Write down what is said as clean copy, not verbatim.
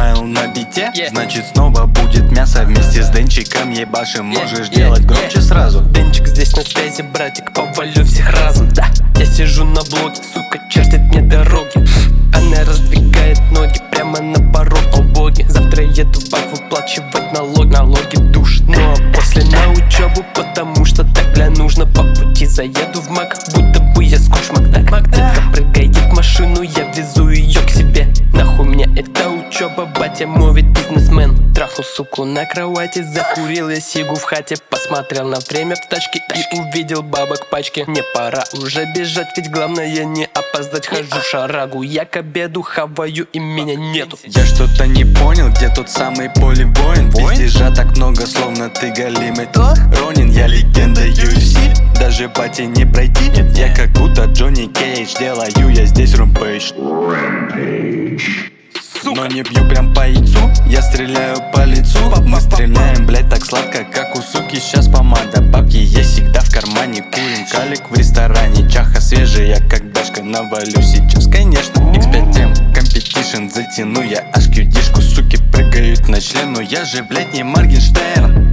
смайл на бите, значит снова будет мясо. Вместе с Денчиком ебашим, можешь делать громче сразу. Денчик здесь на связи, братик, повалю всех разом. Да, я сижу на блоке, сука, чертит мне дороги. Она раздвигает ноги прямо на порог. О боги, завтра еду в банк выплачивать налоги душит. Ну а после на учебу, потому что так, бля, нужно. По пути заеду в Мак, будто бы я скотч Макдак. Это прыгает в машину, я везу ее к себе. Нахуй мне эта учеба, батя мой ведь бизнесмен. Трахнул суку на кровати, закурил я сигу в хате. Посмотрел на время в тачке и увидел бабок пачки. Мне пора уже бежать, ведь главное не опоздать. Хожу шарагу, я к обеду хаваю и меня нету. Я что-то не понял, где тот самый полевоин? Пиздежа так много, словно ты голимый Ронин. Я легенда UFC, даже пати не пройти. Я как будто Джонни Кейдж, делаю я здесь румпейдж. Но не бью прям по яйцу, я стреляю по лицу. Мы стреляем, блять, так сладко, как у суки сейчас помада. Бабки есть всегда в кармане, курим калик в ресторане. Чаха свежая, как дашка, навалю сейчас, конечно. X5M, компетишн, затяну я аж QD-шку. Суки прыгают на член, но я же, блять, не Моргенштерн.